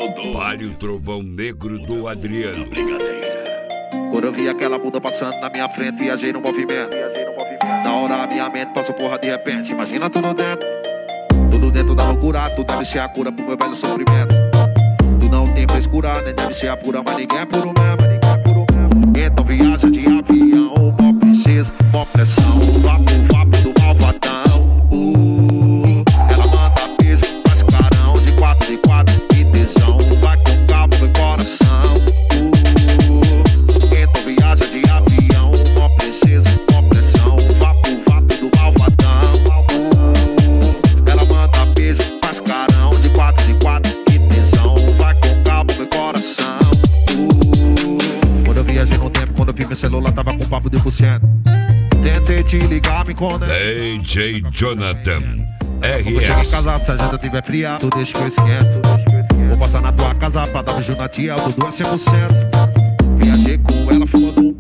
Vale o trovão negro do Adriano. Quando eu vi aquela bunda passando na minha frente, viajei no movimento. Na hora a minha mente passou porra de repente. Imagina tudo dentro da loucura. Tu deve ser a cura pro meu velho sofrimento. Tu não tem frescura, nem deve ser a pura, mas ninguém é puro mesmo. Então viaja de avião, mó princesa, mó pressão. Vapo do malvadão. Ela manda beijo, faz clarão. De quatro, que tesão. Vai com calma, meu coração. Então viaja de avião, mó princesa, mó pressão. Vapo do malvadão. Ela manda beijo, faz clarão. De quatro, que tesão. Vai com calma, meu coração. Quando eu viajei no tempo, quando eu vi meu celular tava com papo de 1%. Tentei te ligar, me conta. DJ Jonathan Quando eu chegar em RS. casa, se a janta tiver fria, tu deixa que eu esquento. Vou passar na tua casa pra dar beijo na tia, o Dudu é 100%. Viajei com ela fumando